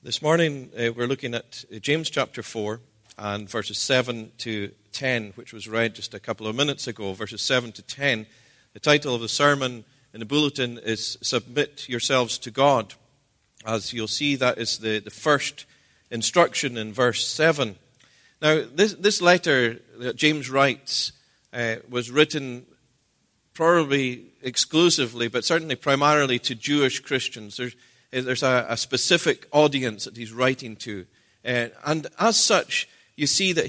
This morning we're looking at James chapter 4 and verses 7 to 10, which was read just a couple of minutes ago, verses 7 to 10. The title of the sermon in the bulletin is Submit Yourselves to God. As you'll see, that is the first instruction in verse 7. Now, this letter that James writes was written probably exclusively, but certainly primarily to Jewish Christians. There's a specific audience that he's writing to. And as such, you see that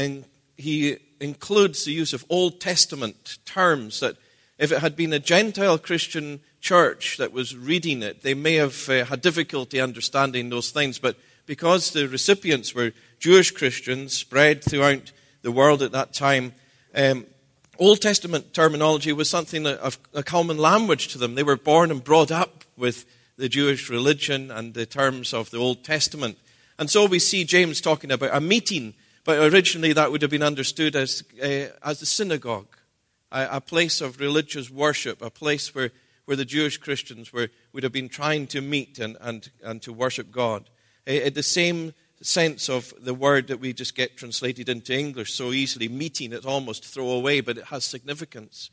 he includes the use of Old Testament terms that if it had been a Gentile Christian church that was reading it, they may have had difficulty understanding those things. But because the recipients were Jewish Christians spread throughout the world at that time, Old Testament terminology was something of a common language to them. They were born and brought up with the Jewish religion and the terms of the Old Testament. And so we see James talking about a meeting, but originally that would have been understood as the synagogue, a place of religious worship, a place where the Jewish Christians would have been trying to meet and to worship God. The same sense of the word that we just get translated into English so easily, meeting, it's almost throwaway, but it has significance.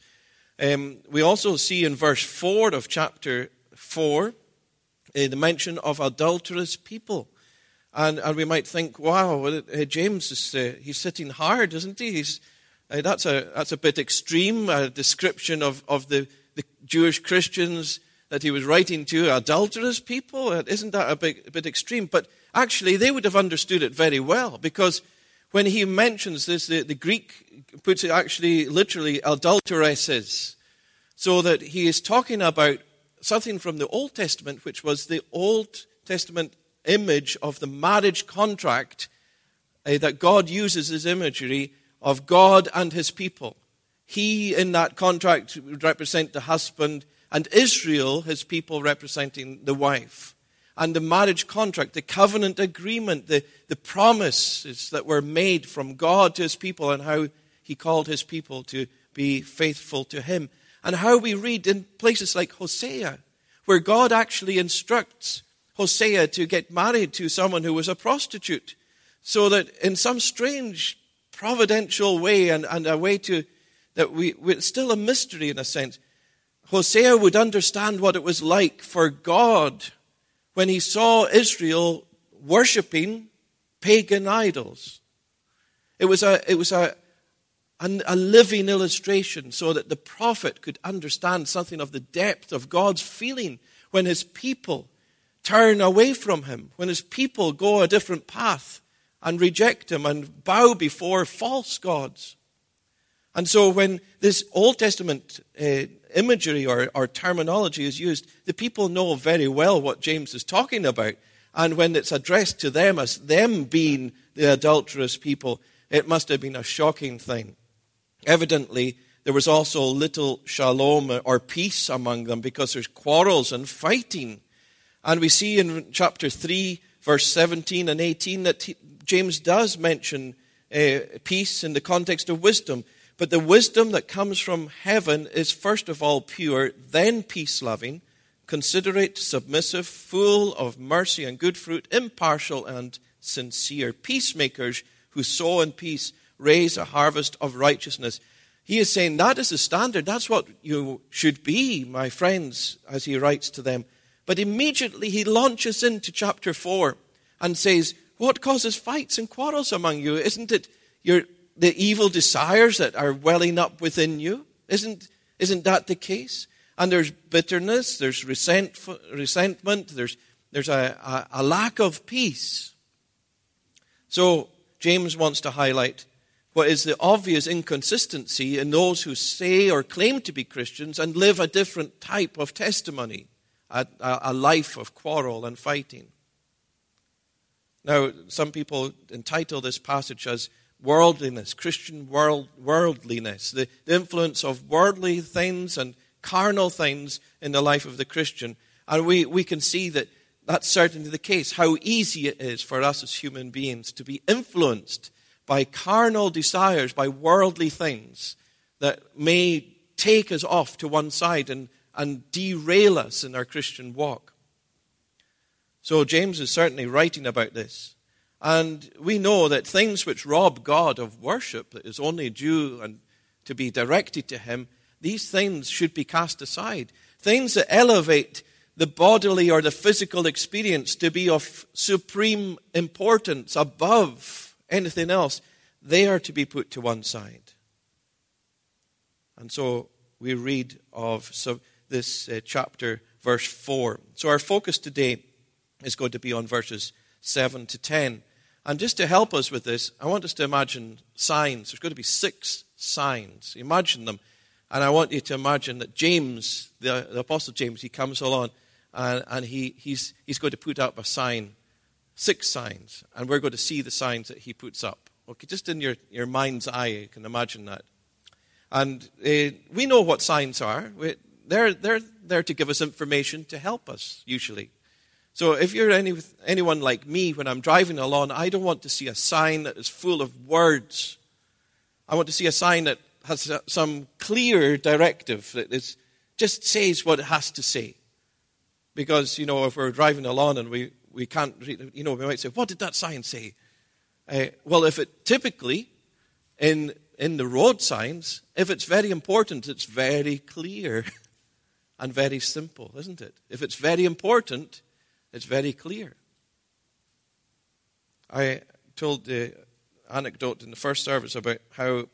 We also see in verse 4 of chapter 4, the mention of adulterous people. And we might think, wow, James he's sitting hard, isn't he? That's a bit extreme, a description of the Jewish Christians that he was writing to, adulterous people. Isn't that a bit extreme? But actually, they would have understood it very well, because when he mentions this, the Greek puts it actually literally adulteresses, so that he is talking about something from the Old Testament, which was the Old Testament image of the marriage contract that God uses as imagery of God and his people. He, in that contract, would represent the husband, and Israel, his people, representing the wife. And the marriage contract, the covenant agreement, the promises that were made from God to his people, and how he called his people to be faithful to him. And how we read in places like Hosea, where God actually instructs Hosea to get married to someone who was a prostitute, so that in some strange providential way and a way that it's still a mystery in a sense, Hosea would understand what it was like for God when he saw Israel worshiping pagan idols. It was a living illustration so that the prophet could understand something of the depth of God's feeling when his people turn away from him, when his people go a different path and reject him and bow before false gods. And so when this Old Testament imagery or terminology is used, the people know very well what James is talking about. And when it's addressed to them as them being the adulterous people, it must have been a shocking thing. Evidently, there was also little shalom or peace among them, because there's quarrels and fighting. And we see in chapter 3, verse 17 and 18, that James does mention peace in the context of wisdom. But the wisdom that comes from heaven is first of all pure, then peace-loving, considerate, submissive, full of mercy and good fruit, impartial and sincere. Peacemakers who sow in peace raise a harvest of righteousness. He is saying that is the standard. That's what you should be, my friends, as he writes to them. But immediately he launches into chapter 4 and says, what causes fights and quarrels among you? Isn't it the evil desires that are welling up within you? Isn't that the case? And there's bitterness, there's resentment, there's a lack of peace. So James wants to highlight what is the obvious inconsistency in those who say or claim to be Christians and live a different type of testimony, a life of quarrel and fighting. Now, some people entitle this passage as worldliness, Christian worldliness, the influence of worldly things and carnal things in the life of the Christian. And we can see that that's certainly the case, how easy it is for us as human beings to be influenced by carnal desires, by worldly things that may take us off to one side and derail us in our Christian walk. So James is certainly writing about this. And we know that things which rob God of worship that is only due and to be directed to him, these things should be cast aside. Things that elevate the bodily or the physical experience to be of supreme importance above anything else, they are to be put to one side. And so we read of this chapter, verse 4. So our focus today is going to be on verses 7 to 10. And just to help us with this, I want us to imagine signs. There's going to be 6 signs. Imagine them. And I want you to imagine that James, the Apostle James, he comes along and he's going to put up a sign, 6 signs. And we're going to see the signs that he puts up. Okay, just in your mind's eye, you can imagine that. And we know what signs are. They're there to give us information to help us, usually. So if you're anyone like me, when I'm driving along, I don't want to see a sign that is full of words. I want to see a sign that has some clear directive, that just says what it has to say. Because, if we're driving along and we can't read, we might say, what did that sign say? Well, if it typically, in the road signs, if it's very important, it's very clear and very simple, isn't it? If it's very important, it's very clear. I told the anecdote in the first service about how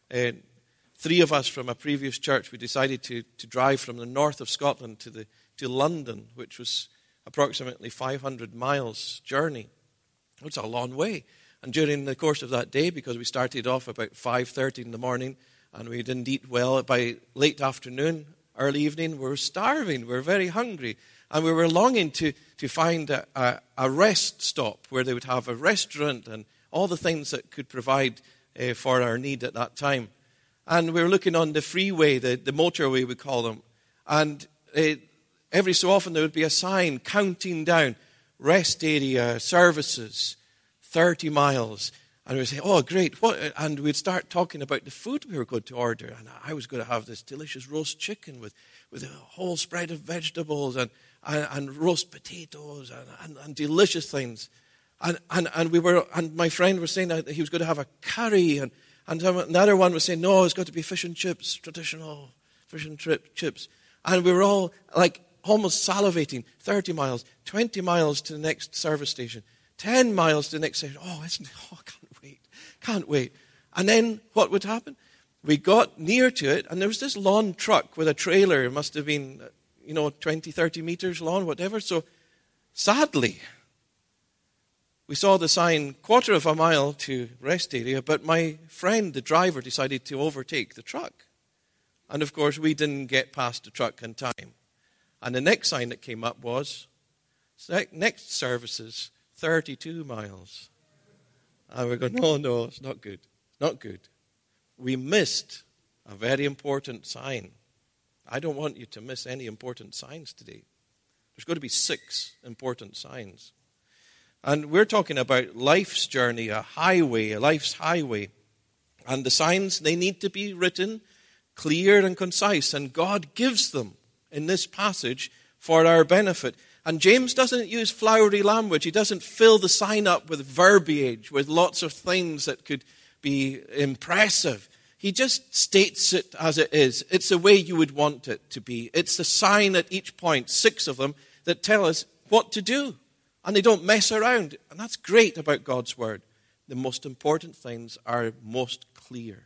3 of us from a previous church, we decided to drive from the north of Scotland to London, which was approximately 500 miles journey. It's a long way. And during the course of that day, because we started off about 5:30 in the morning and we didn't eat well, by late afternoon, early evening, we were starving. We were very hungry. And we were longing to find a rest stop where they would have a restaurant and all the things that could provide for our need at that time. And we were looking on the freeway, the motorway we call them. And every so often there would be a sign counting down, rest area, services, 30 miles. And we'd say, oh, great. What? And we'd start talking about the food we were going to order. And I was going to have this delicious roast chicken with a whole spread of vegetables and roast potatoes and delicious things. And my friend was saying that he was going to have a curry. And another one was saying, no, it's got to be fish and chips, traditional fish and chips. And we were all like almost salivating. 30 miles, 20 miles to the next service station. 10 miles to the next station. Oh, can't wait. And then what would happen? We got near to it, and there was this long truck with a trailer. It must have been, 20, 30 meters long, whatever. So sadly, we saw the sign, 1/4 of a mile to rest area, but my friend, the driver, decided to overtake the truck. And of course, we didn't get past the truck in time. And the next sign that came up was, next services, 32 miles. And we're going, no, it's not good. Not good. We missed a very important sign. I don't want you to miss any important signs today. There's going to be 6 important signs. And we're talking about life's journey, a life's highway. And the signs, they need to be written clear and concise. And God gives them in this passage for our benefit. And James doesn't use flowery language. He doesn't fill the sign up with verbiage, with lots of things that could be impressive. He just states it as it is. It's the way you would want it to be. It's the sign at each point, 6 of them, that tell us what to do. And they don't mess around. And that's great about God's word. The most important things are most clear.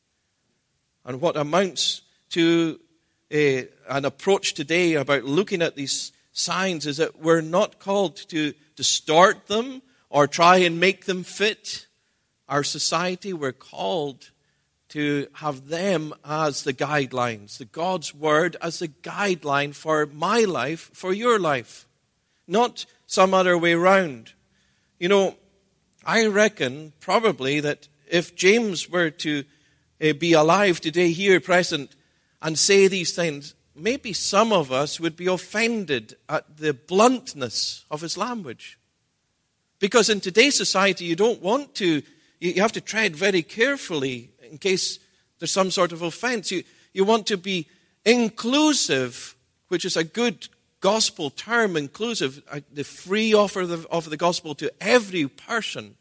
And what amounts to an approach today about looking at these signs is that we're not called to distort them or try and make them fit our society. We're called to have them as the guidelines, the God's word as the guideline for my life, for your life, not some other way around. I reckon probably that if James were to be alive today, here present, and say these things, maybe some of us would be offended at the bluntness of his language. Because in today's society, you have to tread very carefully in case there's some sort of offense. You want to be inclusive, which is a good gospel term inclusive, the free offer of the gospel to every person,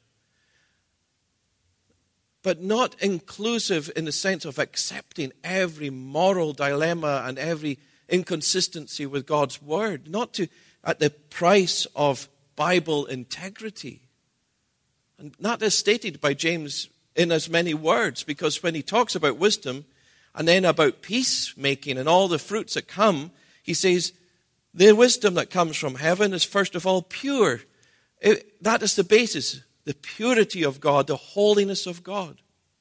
but not inclusive in the sense of accepting every moral dilemma and every inconsistency with God's word, not at the price of Bible integrity. And that is stated by James in as many words, because when he talks about wisdom and then about peacemaking and all the fruits that come, he says, the wisdom that comes from heaven is first of all pure. That is the basis, the purity of God, the holiness of God.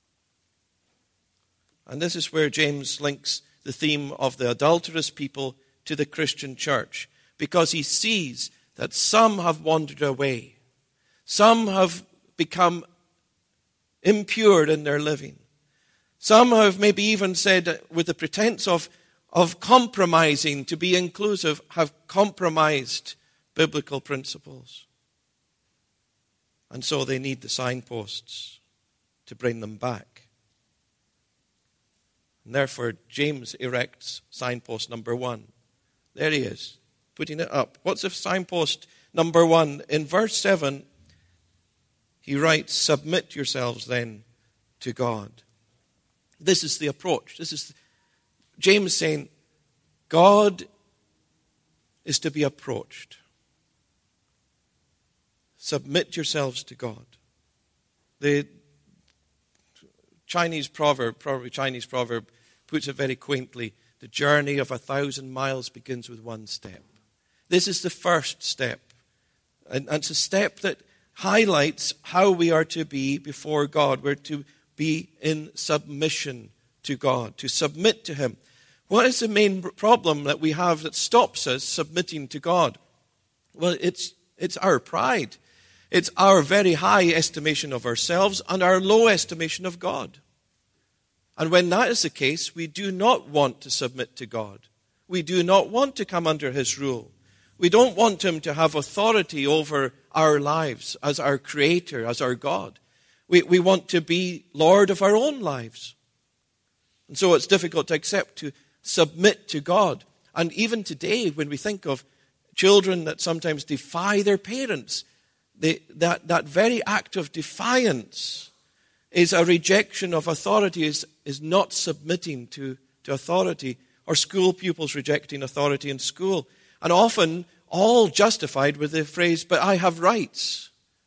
And this is where James links the theme of the adulterous people to the Christian church, because he sees that some have wandered away. Some have become impure in their living. Some have maybe even said, with the pretense of compromising to be inclusive, have compromised biblical principles. And so they need the signposts to bring them back. And therefore, James erects signpost number 1. There he is, putting it up. What's the signpost number 1? In verse 7, he writes, submit yourselves then to God. This is the approach. This is James saying, God is to be approached. Submit yourselves to God. The Chinese proverb puts it very quaintly, the journey of 1,000 miles begins with one step. This is the first step. And it's a step that highlights how we are to be before God. We're to be in submission to God, to submit to Him. What is the main problem that we have that stops us submitting to God? Well, it's our pride. It's our very high estimation of ourselves and our low estimation of God. And when that is the case, we do not want to submit to God. We do not want to come under His rule. We don't want Him to have authority over our lives as our Creator, as our God. We want to be Lord of our own lives. And so it's difficult to accept to submit to God. And even today, when we think of children that sometimes defy their parents, that very act of defiance is a rejection of authority, is not submitting to authority, or school pupils rejecting authority in school. And often all justified with the phrase, but I have rights.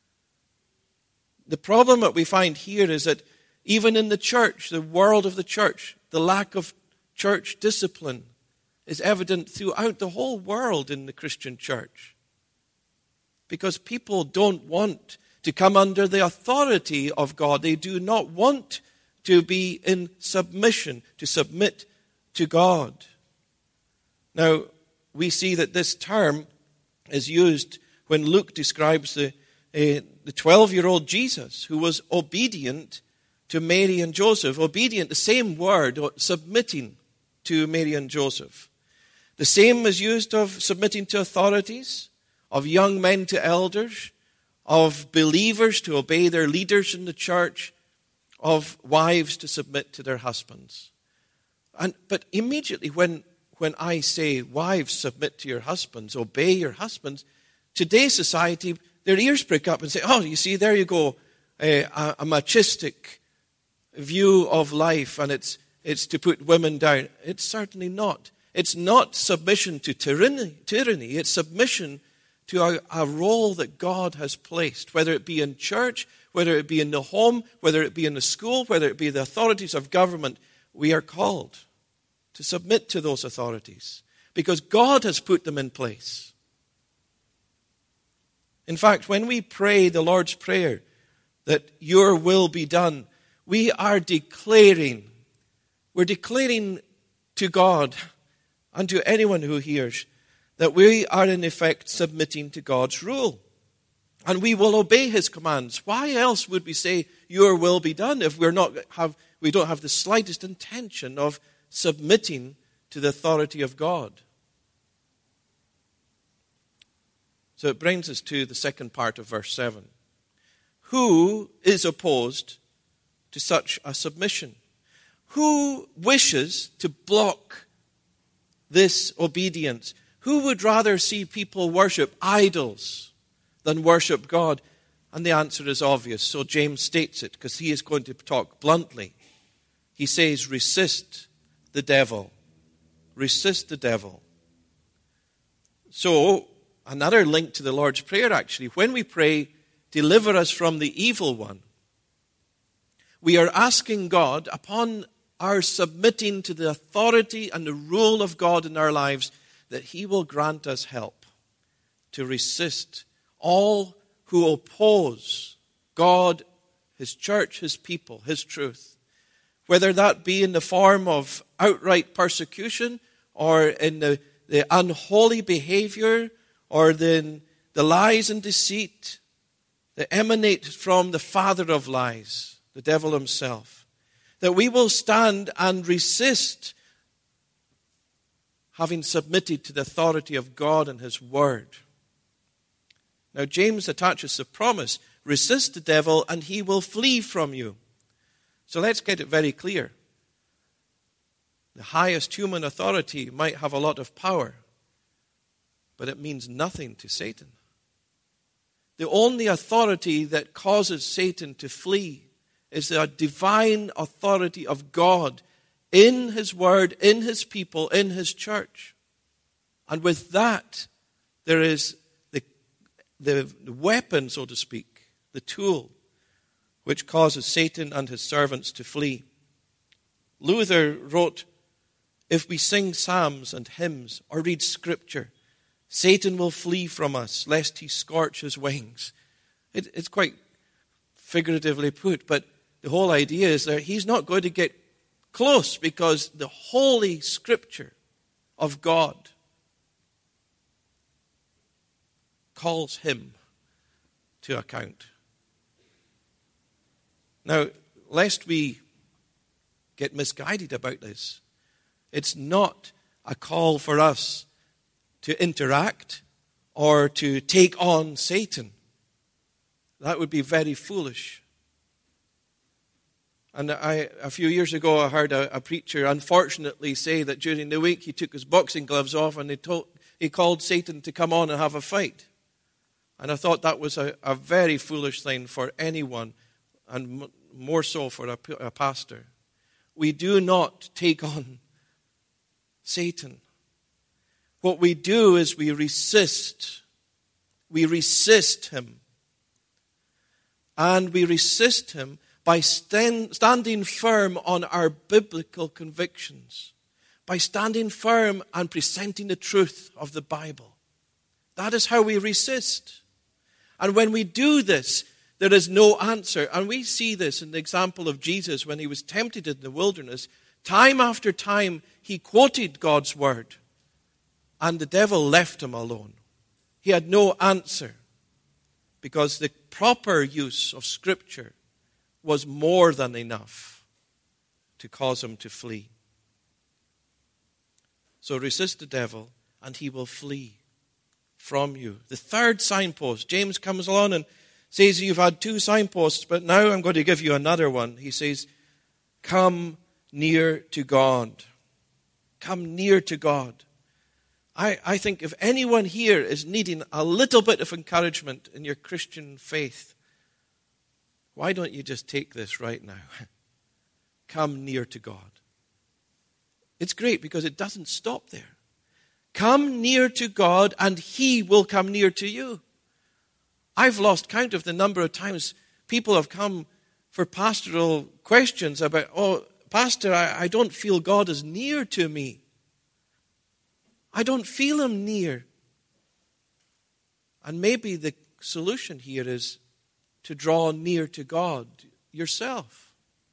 The problem that we find here is that even in the church, the world of the church, the lack of church discipline is evident throughout the whole world in the Christian church. Because people don't want to come under the authority of God. They do not want to be in submission, to submit to God. Now, we see that this term is used when Luke describes the 12-year-old Jesus, who was obedient to Mary and Joseph. Obedient, the same word, submitting to Mary and Joseph. The same is used of submitting to authorities, of young men to elders, of believers to obey their leaders in the church, of wives to submit to their husbands. But immediately when I say, wives, submit to your husbands, obey your husbands, today's society, their ears prick up and say, oh, you see, there you go, a machistic view of life, and it's to put women down. It's certainly not. It's not submission to tyranny. It's submission to a role that God has placed, whether it be in church, whether it be in the home, whether it be in the school, whether it be the authorities of government. We are called to submit to those authorities because God has put them in place. In fact, when we pray the Lord's Prayer, that your will be done, we are declaring to God and to anyone who hears that we are in effect submitting to God's rule. And we will obey His commands. Why else would we say, your will be done, if we don't have the slightest intention of submitting to the authority of God? So it brings us to the second part of verse 7. Who is opposed to such a submission? Who wishes to block this obedience? Who would rather see people worship idols than worship God? And the answer is obvious. So James states it because he is going to talk bluntly. He says, resist the devil. Resist the devil. So, another link to the Lord's Prayer actually. When we pray, deliver us from the evil one, we are asking God, upon our submitting to the authority and the rule of God in our lives, that he will grant us help to resist all who oppose God, his church, his people, his truth. Whether that be in the form of outright persecution or in the unholy behavior or the lies and deceit that emanate from the father of lies, the devil himself. That we will stand and resist, having submitted to the authority of God and his word. Now James attaches the promise, resist the devil and he will flee from you. So let's get it very clear. The highest human authority might have a lot of power, but it means nothing to Satan. The only authority that causes Satan to flee is the divine authority of God in his word, in his people, in his church. And with that, there is the weapon, so to speak, the tool, which causes Satan and his servants to flee. Luther wrote, if we sing psalms and hymns or read scripture, Satan will flee from us, lest he scorch his wings. It's quite figuratively put, but the whole idea is that he's not going to get close because the holy scripture of God calls him to account. Now, lest we get misguided about this, it's not a call for us to interact or to take on Satan. That would be very foolish. And a few years ago, I heard a preacher unfortunately say that during the week he took his boxing gloves off and he called Satan to come on and have a fight. And I thought that was a very foolish thing for anyone, and more so for a pastor. We do not take on Satan. What we do is we resist. We resist him. And we resist him by standing firm on our biblical convictions, by standing firm and presenting the truth of the Bible. That is how we resist. And when we do this, there is no answer. And we see this in the example of Jesus when he was tempted in the wilderness. Time after time, he quoted God's word, and the devil left him alone. He had no answer because the proper use of Scripture was more than enough to cause him to flee. So resist the devil, and he will flee from you. The third signpost, James comes along and says, you've had two signposts, but now I'm going to give you another one. He says, come near to God. Come near to God. I think if anyone here is needing a little bit of encouragement in your Christian faith, why don't you just take this right now? Come near to God. It's great because it doesn't stop there. Come near to God and he will come near to you. I've lost count of the number of times people have come for pastoral questions about, oh, Pastor, I don't feel God is near to me. I don't feel him near. And maybe the solution here is to draw near to God yourself.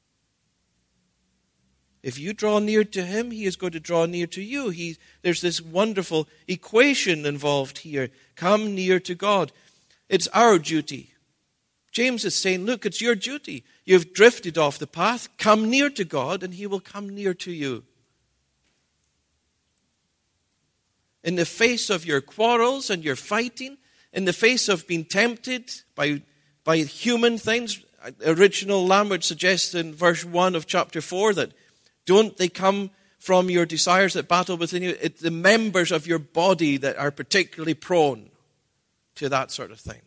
If you draw near to him, he is going to draw near to you. There's this wonderful equation involved here. Come near to God. It's our duty. James is saying, look, it's your duty. You've drifted off the path. Come near to God and he will come near to you. In the face of your quarrels and your fighting, in the face of being tempted by human things, original language suggests in verse 1 of chapter 4 that don't they come from your desires that battle within you. It's the members of your body that are particularly prone to that sort of thing.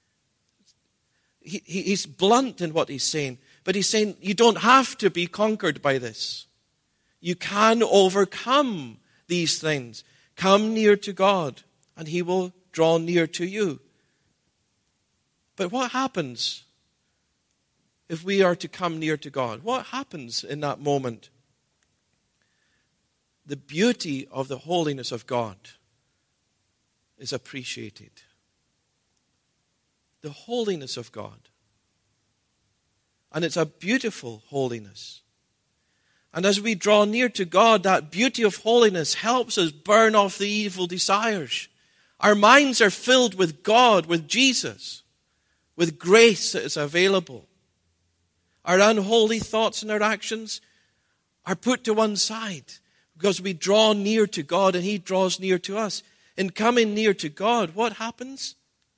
He's blunt in what he's saying, but he's saying you don't have to be conquered by this. You can overcome these things. Come near to God, and he will draw near to you. But what happens if we are to come near to God? What happens in that moment? The beauty of the holiness of God is appreciated. The holiness of God. And it's a beautiful holiness. And as we draw near to God, that beauty of holiness helps us burn off the evil desires. Our minds are filled with God, with Jesus, with grace that is available. Our unholy thoughts and our actions are put to one side because we draw near to God and he draws near to us. In coming near to God, what happens?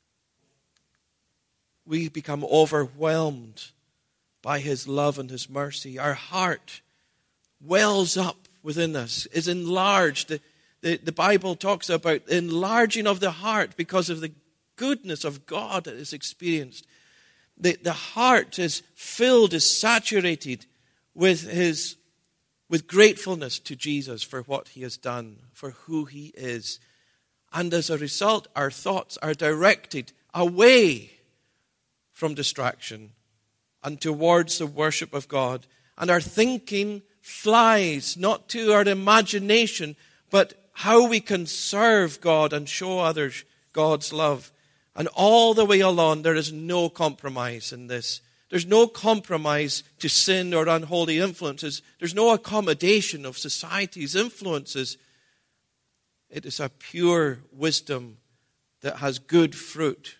We become overwhelmed by his love and his mercy. Our heart wells up within us, is enlarged. The Bible talks about enlarging of the heart because of the goodness of God that is experienced. The heart is filled, is saturated with gratefulness to Jesus for what he has done, for who he is. And as a result, our thoughts are directed away from distraction and towards the worship of God. And our thinking flies not to our imagination, but how we can serve God and show others God's love. And all the way along, there is no compromise in this. There's no compromise to sin or unholy influences. There's no accommodation of society's influences. It is a pure wisdom that has good fruit.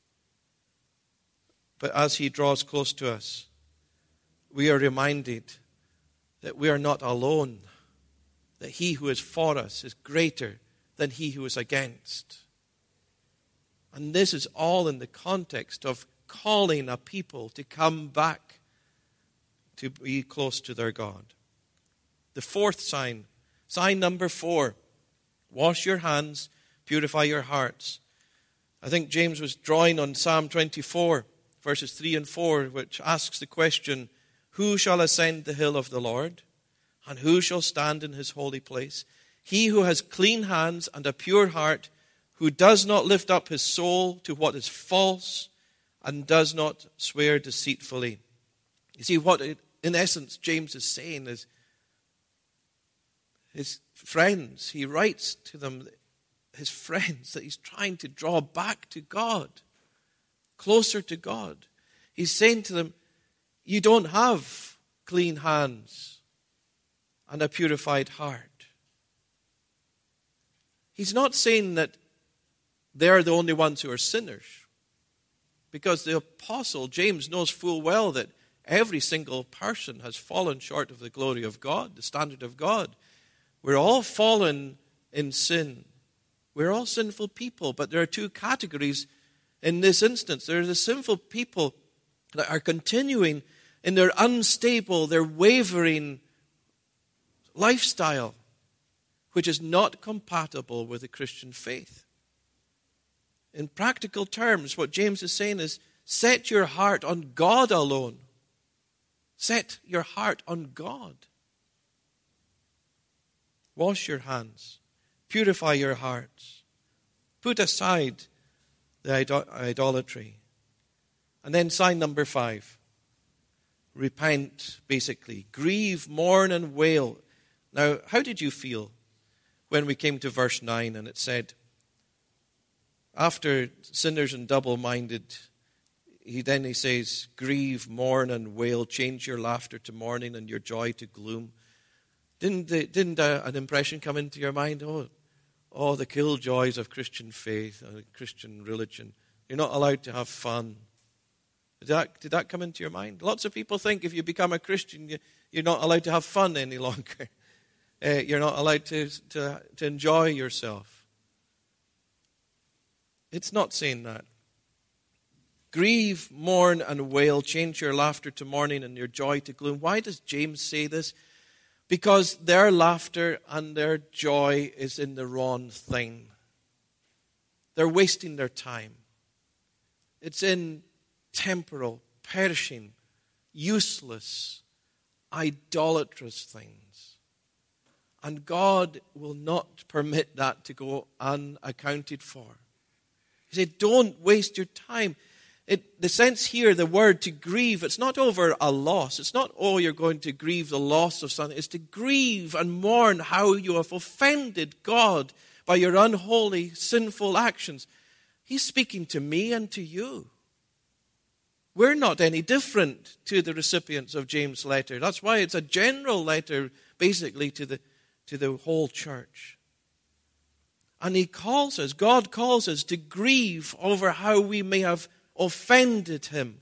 But as he draws close to us, we are reminded that we are not alone, that he who is for us is greater than he who is against. And this is all in the context of calling a people to come back to be close to their God. The fourth sign number 4, wash your hands, purify your hearts. I think James was drawing on Psalm 24, verses 3 and 4, which asks the question, who shall ascend the hill of the Lord? And who shall stand in his holy place? He who has clean hands and a pure heart, who does not lift up his soul to what is false and does not swear deceitfully. You see, what in essence James is saying is his friends, he writes to them, his friends, that he's trying to draw back to God, closer to God. He's saying to them, you don't have clean hands and a purified heart. He's not saying that they're the only ones who are sinners, because the apostle James knows full well that every single person has fallen short of the glory of God, the standard of God. We're all fallen in sin. We're all sinful people, but there are two categories in this instance. There are the sinful people that are continuing in their unstable, their wavering lifestyle, which is not compatible with the Christian faith. In practical terms, what James is saying is, set your heart on God alone. Set your heart on God. Wash your hands. Purify your hearts. Put aside the idolatry. And then sign number 5. Repent, basically. Grieve, mourn, and wail. Now, how did you feel when we came to verse 9 and it said, after sinners and double-minded, he says, grieve, mourn, and wail, change your laughter to mourning and your joy to gloom. Didn't an impression come into your mind? Oh, the killjoys of Christian faith and Christian religion. You're not allowed to have fun. Did that come into your mind? Lots of people think if you become a Christian, you're not allowed to have fun any longer. You're not allowed to enjoy yourself. It's not saying that. Grieve, mourn, and wail. Change your laughter to mourning and your joy to gloom. Why does James say this? because their laughter and their joy is in the wrong thing. They're wasting their time. It's in temporal, perishing, useless, idolatrous things. And God will not permit that to go unaccounted for. He said, don't waste your time. The sense here, the word to grieve, it's not over a loss. It's not, oh, you're going to grieve the loss of something. It's to grieve and mourn how you have offended God by your unholy, sinful actions. He's speaking to me and to you. We're not any different to the recipients of James' letter. That's why it's a general letter, basically, to the whole church. And God calls us to grieve over how we may have offended him.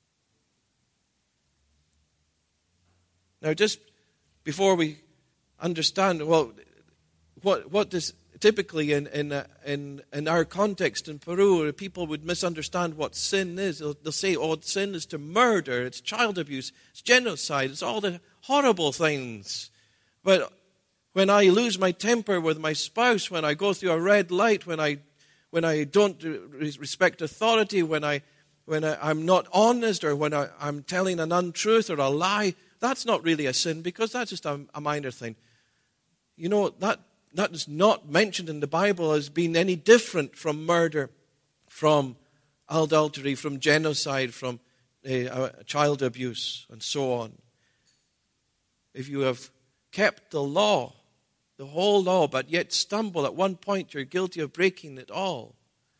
Now, just before we understand, well, what does typically in our context in Peru, people would misunderstand what sin is. They'll say, oh, sin is to murder, it's child abuse, it's genocide, it's all the horrible things. But when I lose my temper with my spouse, when I go through a red light, when I don't respect authority, when I'm not honest, or when I'm telling an untruth or a lie, that's not really a sin, because that's just a minor thing. You know, that is not mentioned in the Bible as being any different from murder, from adultery, from genocide, from child abuse, and so on. If you have kept the law, the whole law, but yet stumble at one point, you're guilty of breaking it all.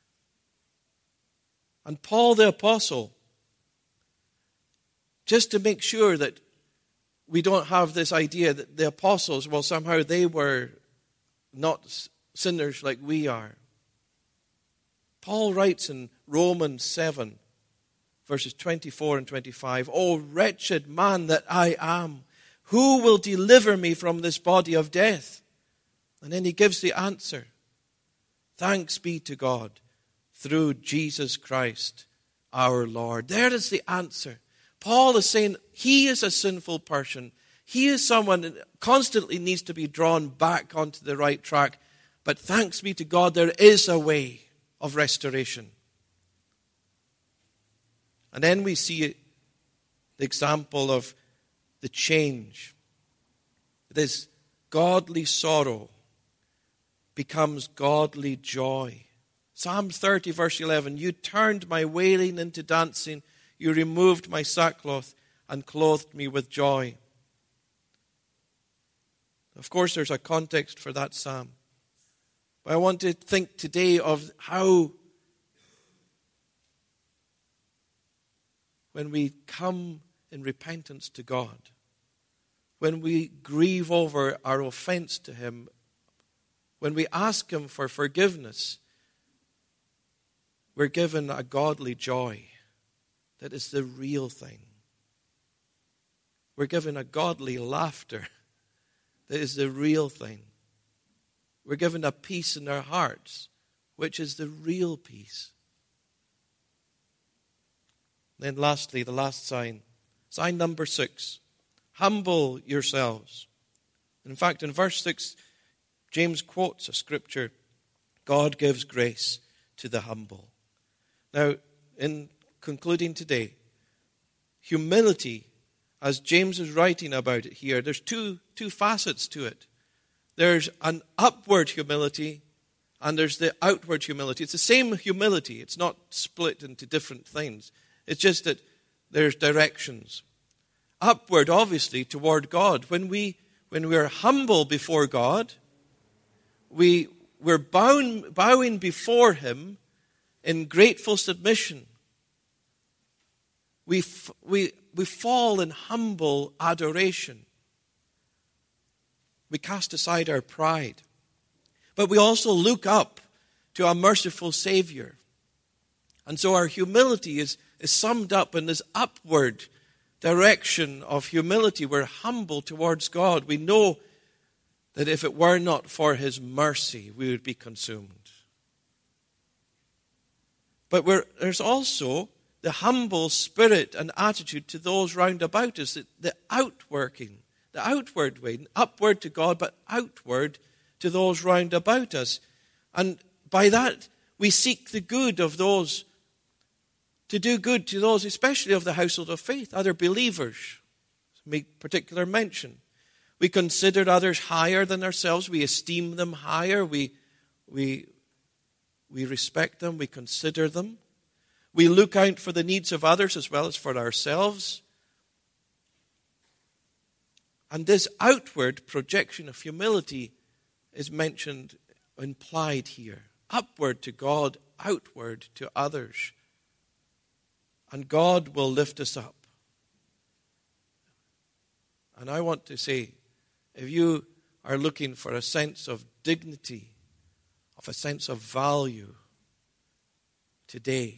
And Paul the Apostle, just to make sure that we don't have this idea that the apostles, well, somehow they were not sinners like we are. Paul writes in Romans 7, verses 24 and 25, "O wretched man that I am, who will deliver me from this body of death?" And then he gives the answer. Thanks be to God through Jesus Christ our Lord. There is the answer. Paul is saying he is a sinful person. He is someone that constantly needs to be drawn back onto the right track. But thanks be to God, there is a way of restoration. And then we see the example of the change. This godly sorrow becomes godly joy. Psalm 30, verse 11, "You turned my wailing into dancing. You removed my sackcloth and clothed me with joy." Of course, there's a context for that psalm. But I want to think today of how, when we come in repentance to God, when we grieve over our offense to him, when we ask him for forgiveness, we're given a godly joy that is the real thing. We're given a godly laughter that is the real thing. We're given a peace in our hearts, which is the real peace. Then lastly, the last sign. Sign number 6. Humble yourselves. In fact, in verse 6, James quotes a scripture. God gives grace to the humble. Now, in concluding today, humility, as James is writing about it here, there's two facets to it. There's an upward humility and there's the outward humility. It's the same humility. It's not split into different things. It's just that there's directions. Upward, obviously, toward God. When we're humble before God, we're bowing before him in grateful submission. We fall in humble adoration. We cast aside our pride. But we also look up to a merciful Savior. And so our humility is summed up in this upward direction of humility. We're humble towards God. We know that if it were not for his mercy, we would be consumed. But there's also the humble spirit and attitude to those round about us, the outworking, the outward way, upward to God, but outward to those round about us. And by that, we seek the good of those, to do good to those, especially of the household of faith, other believers. Make particular mention. We consider others higher than ourselves. We esteem them higher. We respect them. We consider them. We look out for the needs of others as well as for ourselves. And this outward projection of humility is mentioned, implied here. Upward to God, outward to others. And God will lift us up. And I want to say, if you are looking for a sense of dignity, of a sense of value today,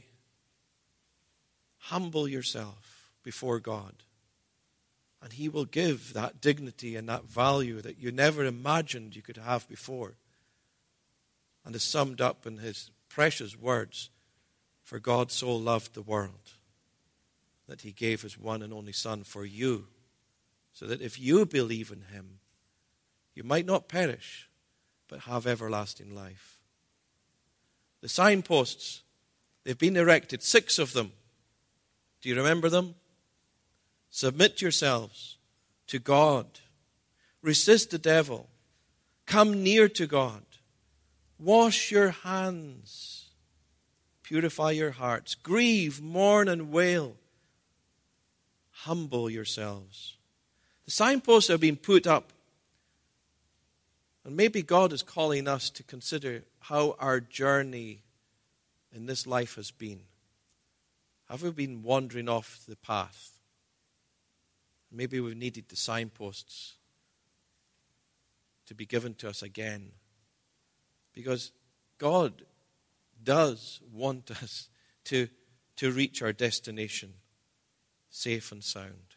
humble yourself before God. And He will give that dignity and that value that you never imagined you could have before. And is summed up in His precious words, for God so loved the world that He gave His one and only Son for you, so that if you believe in Him, you might not perish, but have everlasting life. The signposts, they've been erected, 6 of them. Do you remember them? Submit yourselves to God. Resist the devil. Come near to God. Wash your hands. Purify your hearts. Grieve, mourn, and wail. Humble yourselves. The signposts have been put up. And maybe God is calling us to consider how our journey in this life has been. Have we been wandering off the path? Maybe we've needed the signposts to be given to us again. Because God does want us to reach our destination safe and sound.